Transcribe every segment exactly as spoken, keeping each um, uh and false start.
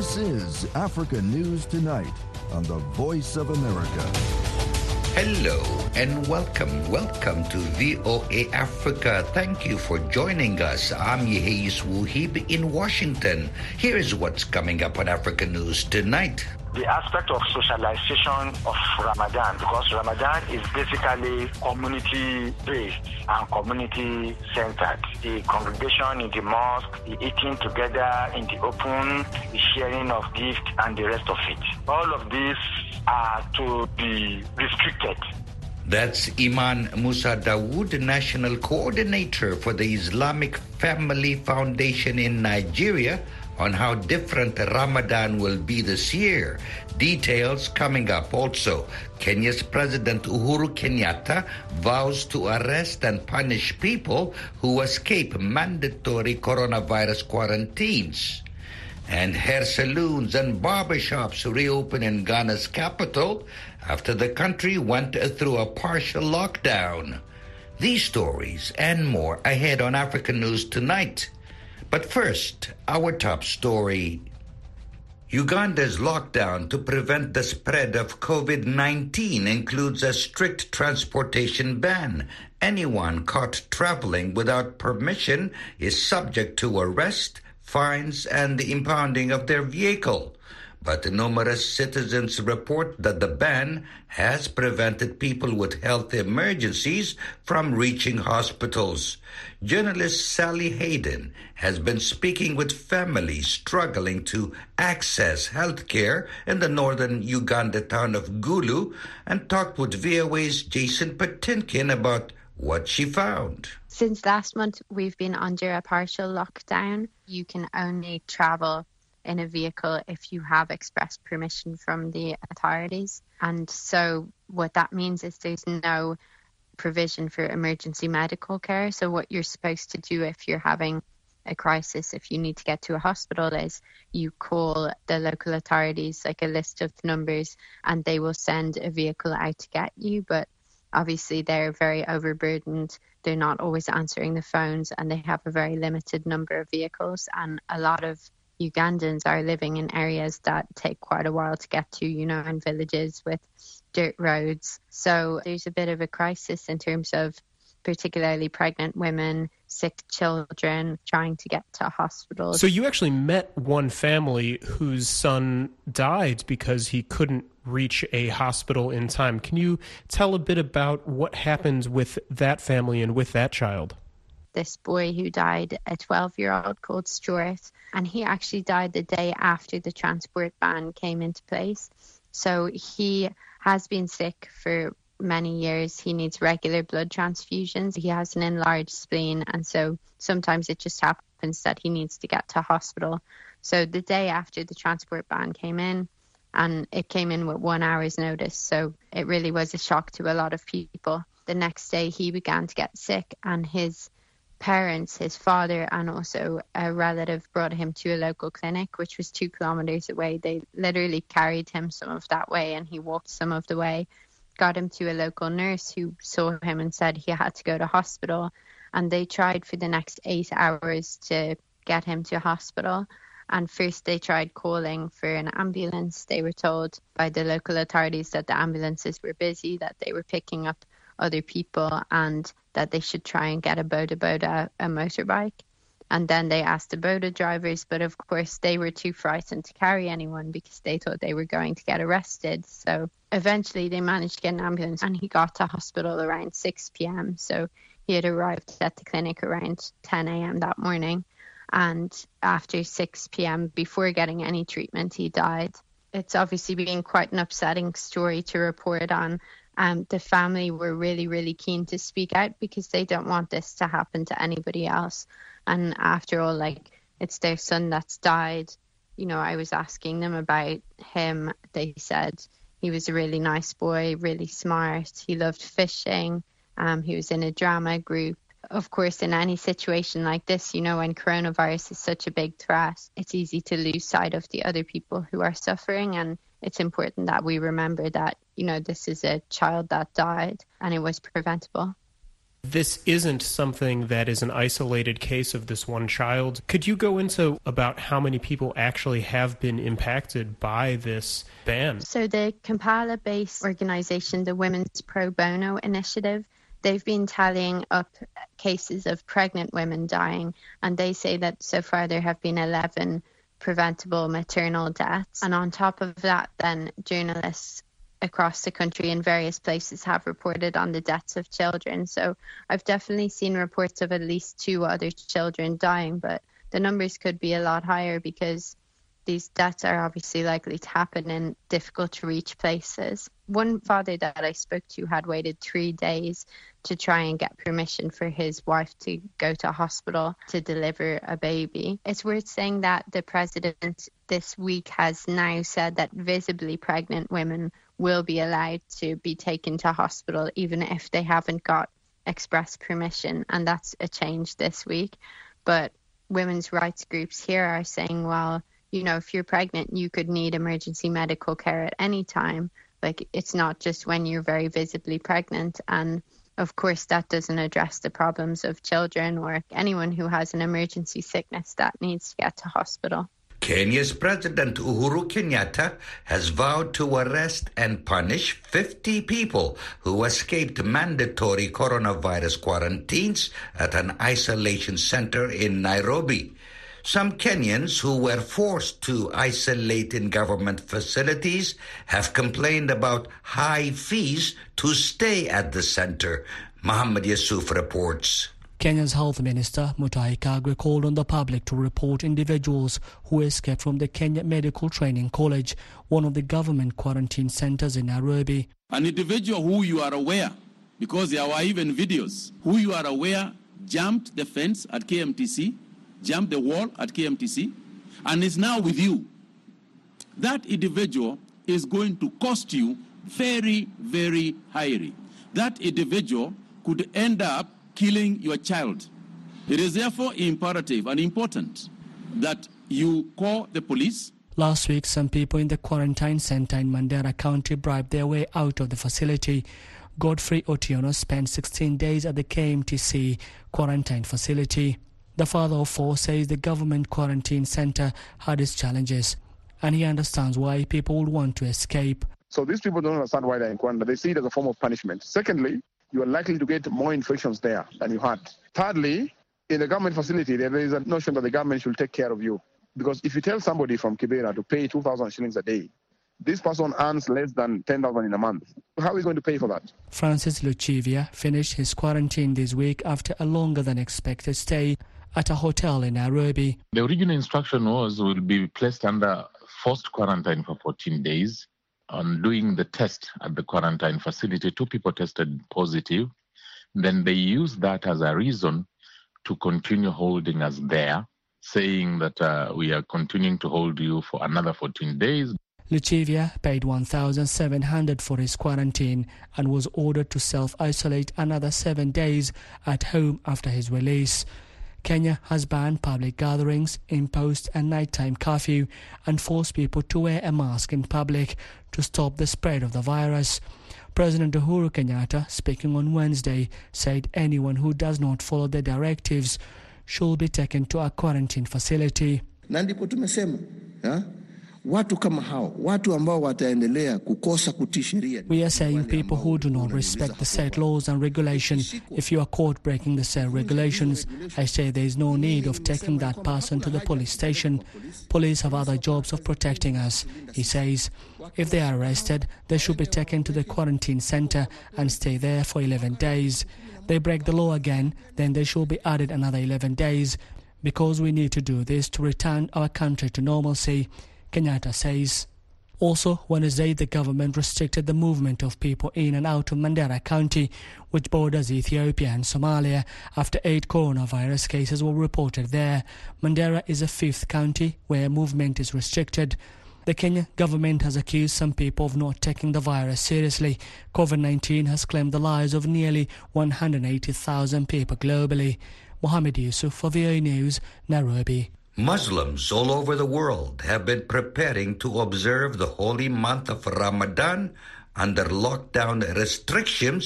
This is Africa News Tonight on the Voice of America. Hello and welcome. Welcome to V O A Africa. Thank you for joining us. I'm Yeheyus Wuhib in Washington. Here is what's coming up on Africa News Tonight. The aspect of socialization of Ramadan, because Ramadan is basically community-based and community-centered. The congregation in the mosque, the eating together in the open, the sharing of gifts, and the rest of it. All of these are to be restricted. That's Iman Musa Dawood, National Coordinator for the Islamic Family Foundation in Nigeria, on how different Ramadan will be this year. Details coming up. Also, Kenya's President Uhuru Kenyatta vows to arrest and punish people who escape mandatory coronavirus quarantines. And hair salons and barbershops reopen in Ghana's capital after the country went through a partial lockdown. These stories and more ahead on African News Tonight. But first, our top story. Uganda's lockdown to prevent the spread of COVID nineteen includes a strict transportation ban. Anyone caught traveling without permission is subject to arrest, fines, and the impounding of their vehicle. But numerous citizens report that the ban has prevented people with health emergencies from reaching hospitals. Journalist Sally Hayden has been speaking with families struggling to access health care in the northern Uganda town of Gulu and talked with V O A's Jason Patinkin about what she found. Since last month, we've been under a partial lockdown. You can only travel in a vehicle if you have express permission from the authorities. And so what that means is there's no provision for emergency medical care. So what you're supposed to do if you're having a crisis, if you need to get to a hospital, is you call the local authorities, like a list of numbers, and they will send a vehicle out to get you. But obviously they're very overburdened. They're not always answering the phones, and they have a very limited number of vehicles. And a lot of Ugandans are living in areas that take quite a while to get to, you know, in villages with dirt roads. So there's a bit of a crisis in terms of particularly pregnant women, sick children, trying to get to hospitals. So you actually met one family whose son died because he couldn't reach a hospital in time. Can you tell a bit about what happened with that family and with that child? This boy who died, a twelve-year-old called Stuart, and he actually died the day after the transport ban came into place. So he has been sick for many years. He needs regular blood transfusions. He has an enlarged spleen, and so sometimes it just happens that he needs to get to hospital. So the day after the transport ban came in, and it came in with one hour's notice, so it really was a shock to a lot of people. The next day he began to get sick, and his parents, his father and also a relative, brought him to a local clinic, which was two kilometers away. They literally carried him some of that way, and he walked some of the way, got him to a local nurse who saw him and said he had to go to hospital. And they tried for the next eight hours to get him to hospital. And first they tried calling for an ambulance. They were told by the local authorities that the ambulances were busy, that they were picking up other people, and that they should try and get a Boda Boda, a motorbike. And then they asked the Boda drivers, but of course they were too frightened to carry anyone because they thought they were going to get arrested. So eventually they managed to get an ambulance, and he got to hospital around six p.m. So he had arrived at the clinic around ten a.m. that morning. And after six p.m., before getting any treatment, he died. It's obviously been quite an upsetting story to report on. Um, the family were really, really keen to speak out because they don't want this to happen to anybody else. And after all, like, it's their son that's died. You know, I was asking them about him. They said he was a really nice boy, really smart. He loved fishing. Um, he was in a drama group. Of course, in any situation like this, you know, when coronavirus is such a big threat, it's easy to lose sight of the other people who are suffering. And it's important that we remember that, you know, this is a child that died and it was preventable. This isn't something that is an isolated case of this one child. Could you go into about how many people actually have been impacted by this ban? So the Kampala-based organisation, the Women's Pro Bono Initiative, they've been tallying up cases of pregnant women dying, and they say that so far there have been eleven preventable maternal deaths. And on top of that, then journalists across the country in various places have reported on the deaths of children. So I've definitely seen reports of at least two other children dying, but the numbers could be a lot higher because these deaths are obviously likely to happen in difficult to reach places. One father that I spoke to had waited three days to try and get permission for his wife to go to hospital to deliver a baby. It's worth saying that the president this week has now said that visibly pregnant women will be allowed to be taken to hospital even if they haven't got express permission, and that's a change this week. But women's rights groups here are saying, well, you know, if you're pregnant, you could need emergency medical care at any time. Like, it's not just when you're very visibly pregnant. And of course, that doesn't address the problems of children or anyone who has an emergency sickness that needs to get to hospital. Kenya's President Uhuru Kenyatta has vowed to arrest and punish fifty people who escaped mandatory coronavirus quarantines at an isolation center in Nairobi. Some Kenyans who were forced to isolate in government facilities have complained about high fees to stay at the center. Muhammad Yusuf reports. Kenya's Health Minister Mutahi Kagwe called on the public to report individuals who escaped from the Kenya Medical Training College, one of the government quarantine centers in Nairobi. An individual who you are aware, because there were even videos, who you are aware jumped the fence at K M T C, jumped the wall at K M T C, and is now with you. That individual is going to cost you very, very highly. That individual could end up killing your child. It is therefore imperative and important that you call the police. Last week, some people in the quarantine center in Mandera County bribed their way out of the facility. Godfrey Otiono spent sixteen days at the K M T C quarantine facility. The father of four says the government quarantine center had its challenges, and he understands why people would want to escape. So these people don't understand why they're in quarantine. They see it as a form of punishment. Secondly, you are likely to get more infections there than you had. Thirdly, in the government facility, there is a notion that the government should take care of you. Because if you tell somebody from Kibera to pay two thousand shillings a day, this person earns less than ten thousand in a month. How are we going to pay for that? Francis Luchivia finished his quarantine this week after a longer than expected stay at a hotel in Nairobi. The original instruction was will be placed under forced quarantine for fourteen days. On doing the test at the quarantine facility, two people tested positive. Then they used that as a reason to continue holding us there, saying that uh, we are continuing to hold you for another fourteen days. Luchivia paid one thousand seven hundred dollars for his quarantine and was ordered to self-isolate another seven days at home after his release. Kenya has banned public gatherings, imposed a nighttime curfew, and forced people to wear a mask in public to stop the spread of the virus. President Uhuru Kenyatta, speaking on Wednesday, said anyone who does not follow the directives should be taken to a quarantine facility. Na ndipo tumesema, ya? Watu kama hao, watu ambao wataendelea kukosa kutii sheria. We are saying people who do not respect the set laws and regulation. If you are caught breaking the set regulations, I say there is no need of taking that person to the police station. Police have other jobs of protecting us, he says. If they are arrested, they should be taken to the quarantine center and stay there for eleven days. They break the law again, then they should be added another eleven days, because we need to do this to return our country to normalcy, Kenyatta says. Also, Wednesday, the government restricted the movement of people in and out of Mandera County, which borders Ethiopia and Somalia, after eight coronavirus cases were reported there. Mandera is the fifth county where movement is restricted. The Kenyan government has accused some people of not taking the virus seriously. COVID nineteen has claimed the lives of nearly one hundred eighty thousand people globally. Mohammed Yusuf for V O A News, Nairobi. Muslims all over the world have been preparing to observe the holy month of Ramadan under lockdown restrictions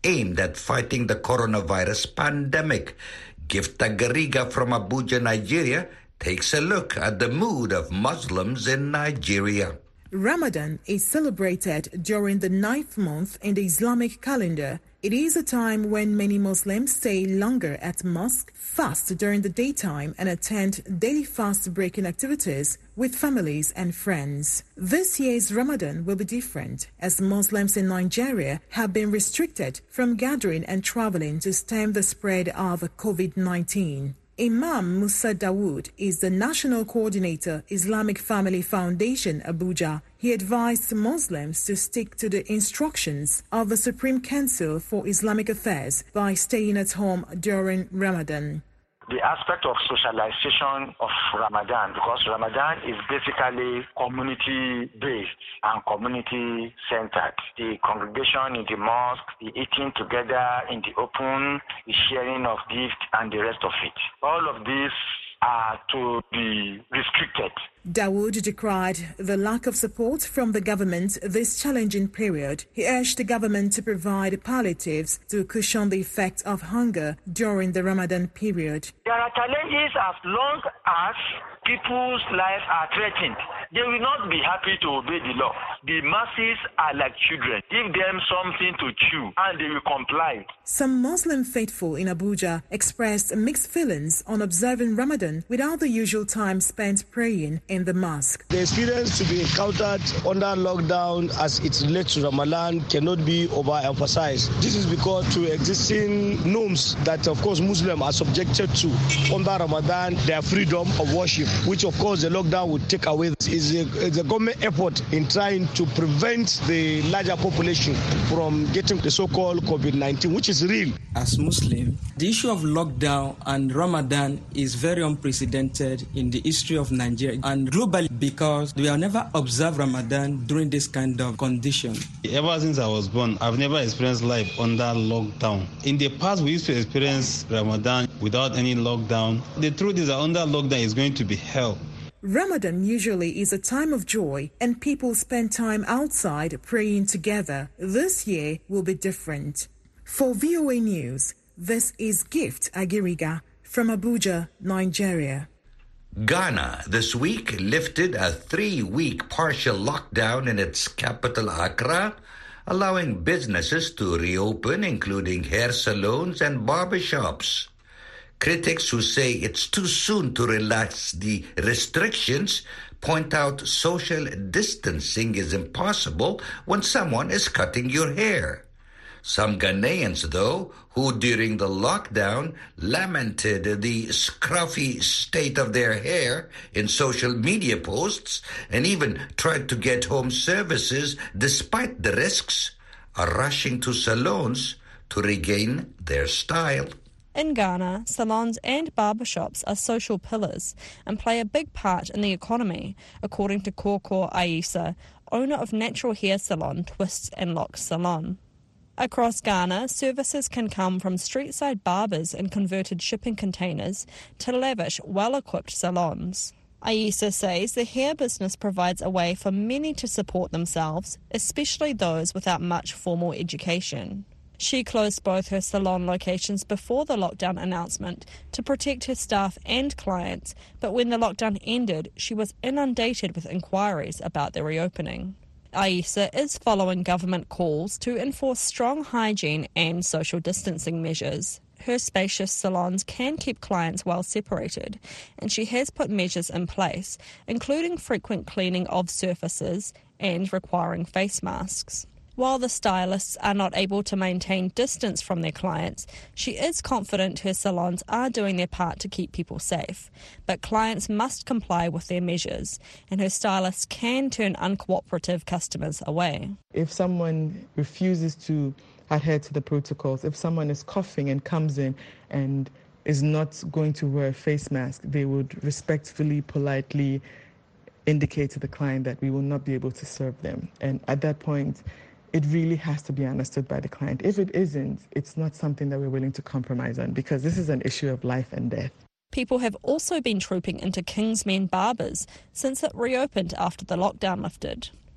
aimed at fighting the coronavirus pandemic. Gifta Gariga from Abuja, Nigeria, takes a look at the mood of Muslims in Nigeria. Ramadan is celebrated during the ninth month in the Islamic calendar. It is a time when many Muslims stay longer at mosque, fast during the daytime, and attend daily fast-breaking activities with families and friends. This year's Ramadan will be different, as Muslims in Nigeria have been restricted from gathering and traveling to stem the spread of COVID nineteen. Imam Musa Dawood is the National Coordinator, Islamic Family Foundation, Abuja. He advised Muslims to stick to the instructions of the Supreme Council for Islamic Affairs by staying at home during Ramadan. The aspect of socialization of Ramadan, because Ramadan is basically community-based and community-centered. The congregation in the mosque, the eating together in the open, the sharing of gifts, and the rest of it. All of these are to be restricted. Dawood decried the lack of support from the government this challenging period. He urged the government to provide palliatives to cushion the effect of hunger during the Ramadan period. There are challenges as long as people's lives are threatened. They will not be happy to obey the law. The masses are like children. Give them something to chew and they will comply. Some Muslim faithful in Abuja expressed mixed feelings on observing Ramadan without the usual time spent praying in the mosque. The experience to be encountered under lockdown as it relates to Ramadan cannot be overemphasized. This is because to existing norms that of course Muslims are subjected to under Ramadan, their freedom of worship, which of course the lockdown would take away. Is a, is a government effort in trying to prevent the larger population from getting the so-called COVID nineteen, which is real. As Muslim, the issue of lockdown and Ramadan is very unprecedented in the history of Nigeria and globally, because we have never observed Ramadan during this kind of condition. Ever since I was born, I've never experienced life under lockdown. In the past, we used to experience Ramadan without any lockdown. The truth is that under lockdown is going to be hell. Ramadan usually is a time of joy and people spend time outside praying together. This year will be different. For V O A News, this is Gift Agiriga from Abuja, Nigeria. Ghana this week lifted a three-week partial lockdown in its capital, Accra, allowing businesses to reopen, including hair salons and barbershops. Critics who say it's too soon to relax the restrictions point out social distancing is impossible when someone is cutting your hair. Some Ghanaians, though, who during the lockdown lamented the scruffy state of their hair in social media posts and even tried to get home services despite the risks, are rushing to salons to regain their style. In Ghana, salons and barbershops are social pillars and play a big part in the economy, according to Koko Aisa, owner of natural hair salon Twists and Locks Salon. Across Ghana, services can come from street-side barbers in converted shipping containers to lavish, well-equipped salons. Aisa says the hair business provides a way for many to support themselves, especially those without much formal education. She closed both her salon locations before the lockdown announcement to protect her staff and clients, but when the lockdown ended, she was inundated with inquiries about the reopening. Aisa is following government calls to enforce strong hygiene and social distancing measures. Her spacious salons can keep clients well separated, and she has put measures in place, including frequent cleaning of surfaces and requiring face masks. While the stylists are not able to maintain distance from their clients, she is confident her salons are doing their part to keep people safe. But clients must comply with their measures, and her stylists can turn uncooperative customers away. If someone refuses to adhere to the protocols, if someone is coughing and comes in and is not going to wear a face mask, they would respectfully, politely indicate to the client that we will not be able to serve them. And at that point, it really has to be understood by the client. If it isn't, it's not something that we're willing to compromise on, because this is an issue of life and death. People have also been trooping into Kingsmen Barbers since it reopened after the lockdown lifted.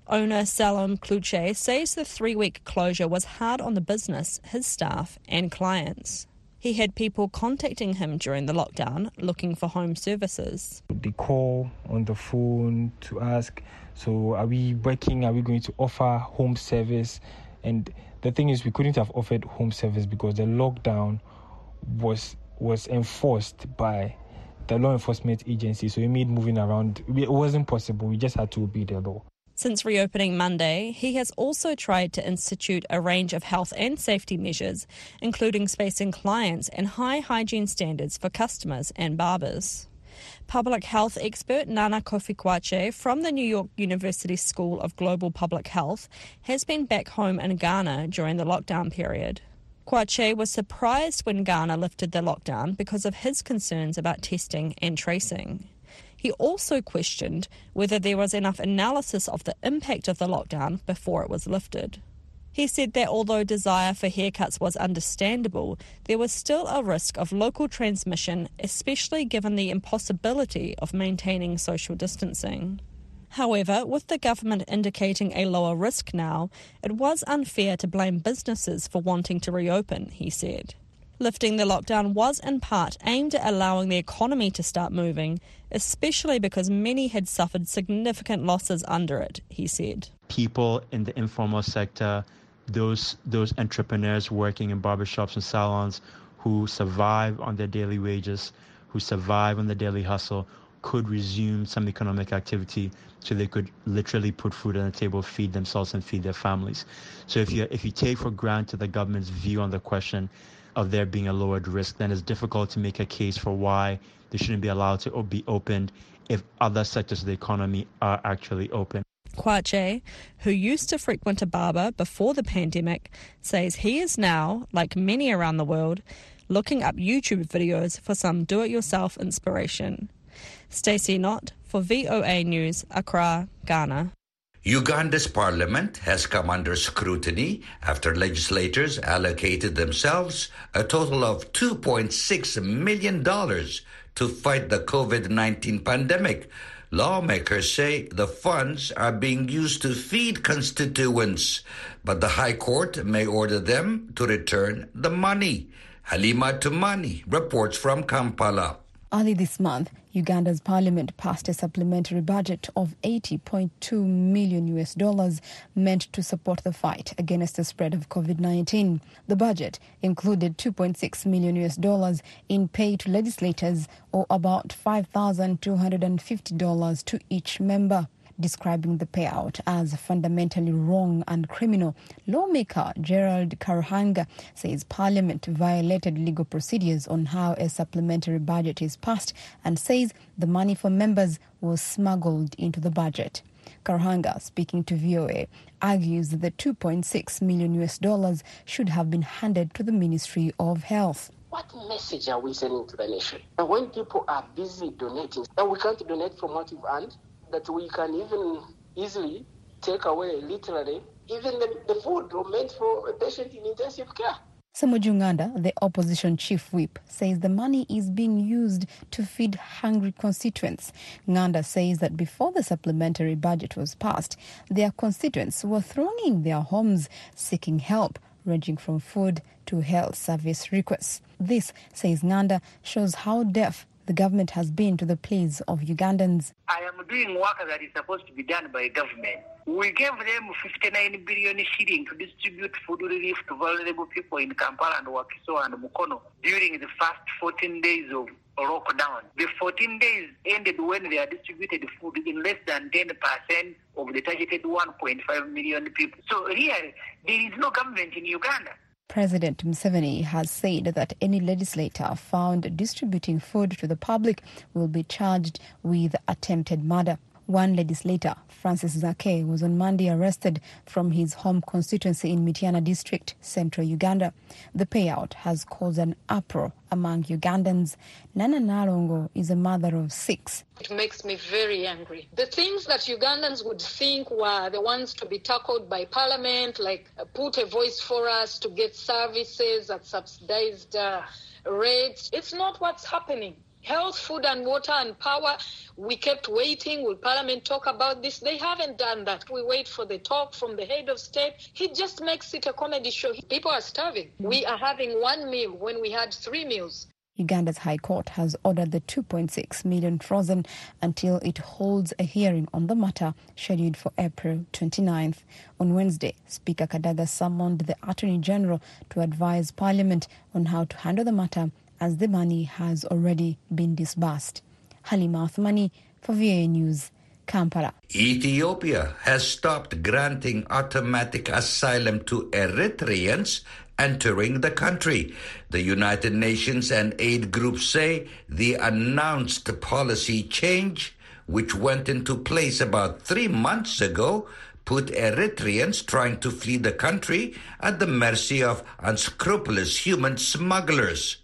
Owner Salom Kluche says the three-week closure was hard on the business, his staff and clients. He had people contacting him during the lockdown looking for home services. They call on the phone to ask, so are we working? Are we going to offer home service? And the thing is, we couldn't have offered home service because the lockdown was was enforced by the law enforcement agency. So it made moving around, it wasn't possible. We just had to obey the law. Since reopening Monday, he has also tried to institute a range of health and safety measures, including spacing clients and high hygiene standards for customers and barbers. Public health expert Nana Kofi Kwache from the New York University School of Global Public Health has been back home in Ghana during the lockdown period. Kwache was surprised when Ghana lifted the lockdown because of his concerns about testing and tracing. He also questioned whether there was enough analysis of the impact of the lockdown before it was lifted. He said that although desire for haircuts was understandable, there was still a risk of local transmission, especially given the impossibility of maintaining social distancing. However, with the government indicating a lower risk now, it was unfair to blame businesses for wanting to reopen, he said. Lifting the lockdown was in part aimed at allowing the economy to start moving, especially because many had suffered significant losses under it, he said. People in the informal sector, those those entrepreneurs working in barbershops and salons who survive on their daily wages, who survive on the daily hustle, could resume some economic activity so they could literally put food on the table, feed themselves and feed their families. So if you if you take for granted the government's view on the question of there being a lowered risk, then it's difficult to make a case for why they shouldn't be allowed to be opened if other sectors of the economy are actually open. Kwache, who used to frequent a barber before the pandemic, says he is now, like many around the world, looking up YouTube videos for some do-it-yourself inspiration. Stacey Knott for V O A News, Accra, Ghana. Uganda's parliament has come under scrutiny after legislators allocated themselves a total of two point six million dollars to fight the COVID nineteen pandemic. Lawmakers say the funds are being used to feed constituents, but the High Court may order them to return the money. Halima Tumani reports from Kampala. Early this month, Uganda's parliament passed a supplementary budget of eighty point two million U S dollars meant to support the fight against the spread of COVID nineteen. The budget included two point six million U S dollars in pay to legislators, or about five thousand two hundred fifty dollars to each member. Describing the payout as fundamentally wrong and criminal, lawmaker Gerald Karuhanga says Parliament violated legal procedures on how a supplementary budget is passed and says the money for members was smuggled into the budget. Karuhanga, speaking to V O A, argues that the two point six million U S dollars should have been handed to the Ministry of Health. What message are we sending to the nation? And when people are busy donating, and we can't donate from what we've earned, that we can even easily take away, literally, even the, the food meant for a patient in intensive care. Samuel Nganda, the opposition chief whip, says the money is being used to feed hungry constituents. Nganda says that before the supplementary budget was passed, their constituents were thronging their homes seeking help, ranging from food to health service requests. This, says Nganda, shows how deaf the government has been to the pleas of Ugandans. I am doing work that is supposed to be done by government. We gave them fifty-nine billion shilling to distribute food relief to vulnerable people in Kampala and Wakiso and Mukono during the first fourteen days of lockdown. The fourteen days ended when they are distributed food in less than ten percent of the targeted one point five million people. So here, there is no government in Uganda. President Museveni has said that any legislator found distributing food to the public will be charged with attempted murder. One legislator, Francis Zake, was on Monday arrested from his home constituency in Mityana district, central Uganda. The payout has caused an uproar among Ugandans. Nana Nalongo is a mother of six. It makes me very angry. The things that Ugandans would think were the ones to be tackled by Parliament, like uh, put a voice for us to get services at subsidized uh, rates, it's not what's happening. Health, food and water and power. We kept waiting. Will Parliament talk about this? They haven't done that. We wait for the talk from the head of state. He just makes it a comedy show. People are starving. We are having one meal when we had three meals. Uganda's High Court has ordered the two point six million frozen until it holds a hearing on the matter scheduled for April twenty-ninth. On Wednesday, Speaker Kadaga summoned the Attorney General to advise Parliament on how to handle the matter, as the money has already been disbursed. Halima Athmani for V O A News, Kampala. Ethiopia has stopped granting automatic asylum to Eritreans entering the country. The United Nations and aid groups say the announced policy change, which went into place about three months ago, put Eritreans trying to flee the country at the mercy of unscrupulous human smugglers.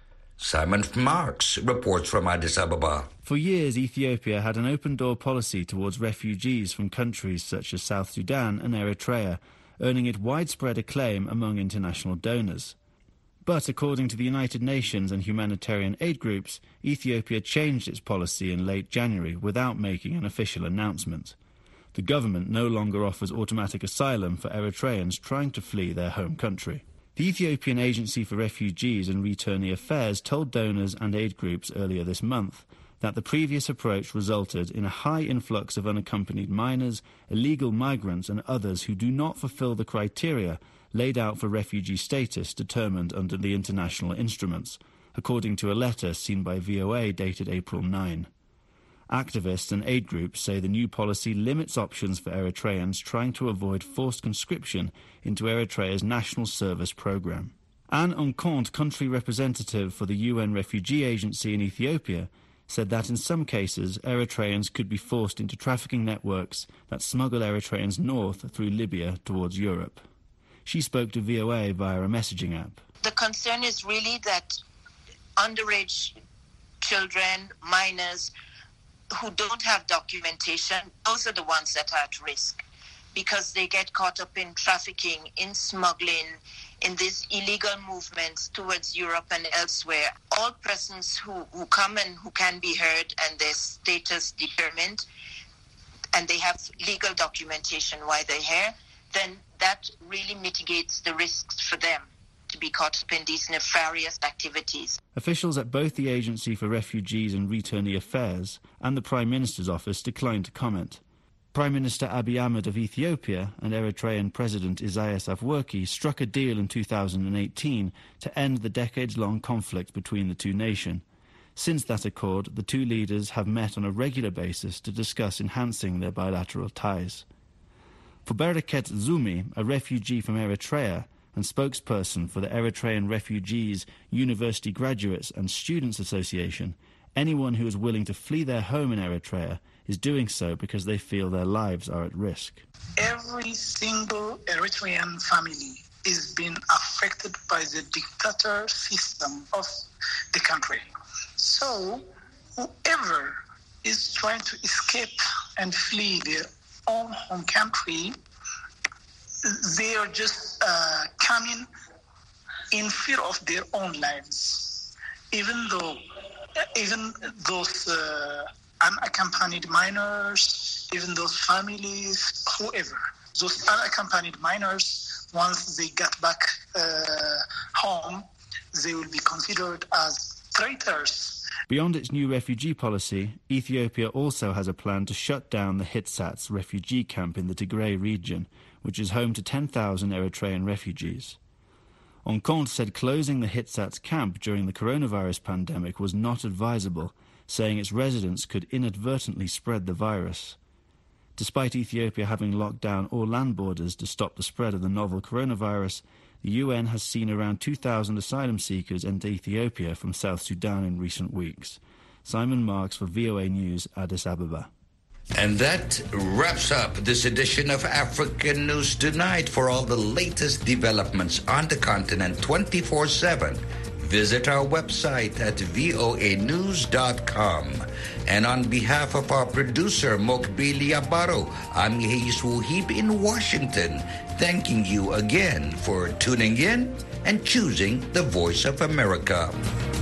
Simon Marks reports from Addis Ababa. For years, Ethiopia had an open-door policy towards refugees from countries such as South Sudan and Eritrea, earning it widespread acclaim among international donors. But according to the United Nations and humanitarian aid groups, Ethiopia changed its policy in late January without making an official announcement. The government no longer offers automatic asylum for Eritreans trying to flee their home country. The Ethiopian Agency for Refugees and Returnee Affairs told donors and aid groups earlier this month that the previous approach resulted in a high influx of unaccompanied minors, illegal migrants and others who do not fulfill the criteria laid out for refugee status determined under the international instruments, according to a letter seen by V O A dated April ninth. Activists and aid groups say the new policy limits options for Eritreans trying to avoid forced conscription into Eritrea's national service program. Anne Onconte, country representative for the U N Refugee Agency in Ethiopia, said that in some cases Eritreans could be forced into trafficking networks that smuggle Eritreans north through Libya towards Europe. She spoke to V O A via a messaging app. The concern is really that underage children, minors, who don't have documentation, those are the ones that are at risk because they get caught up in trafficking, in smuggling, in these illegal movements towards Europe and elsewhere. All persons who, who come and who can be heard and their status determined, and they have legal documentation why they're here, then that really mitigates the risks for them to be caught up in these nefarious activities. Officials at both the Agency for Refugees and Returnee Affairs and the Prime Minister's office declined to comment. Prime Minister Abiy Ahmed of Ethiopia and Eritrean President Isaias Afwerki struck a deal in two thousand eighteen to end the decades-long conflict between the two nations. Since that accord, the two leaders have met on a regular basis to discuss enhancing their bilateral ties. For Bereket Zumi, a refugee from Eritrea and spokesperson for the Eritrean Refugees, University Graduates and Students Association, anyone who is willing to flee their home in Eritrea is doing so because they feel their lives are at risk. Every single Eritrean family is being affected by the dictator system of the country. So whoever is trying to escape and flee their own home country, they are just uh, coming in fear of their own lives, even though even those uh, unaccompanied minors, even those families, whoever, those unaccompanied minors, once they get back uh, home, they will be considered as traitors. Beyond its new refugee policy, Ethiopia also has a plan to shut down the Hitsats refugee camp in the Tigray region, which is home to ten thousand Eritrean refugees. Onconte said closing the Hitsats camp during the coronavirus pandemic was not advisable, saying its residents could inadvertently spread the virus. Despite Ethiopia having locked down all land borders to stop the spread of the novel coronavirus, the U N has seen around two thousand asylum seekers enter Ethiopia from South Sudan in recent weeks. Simon Marks for V O A News, Addis Ababa. And that wraps up this edition of African News Tonight. For all the latest developments on the continent twenty-four seven, visit our website at voa news dot com. And on behalf of our producer, Mokbili Abaro, I'm Yehis Wuhib in Washington, thanking you again for tuning in and choosing the Voice of America.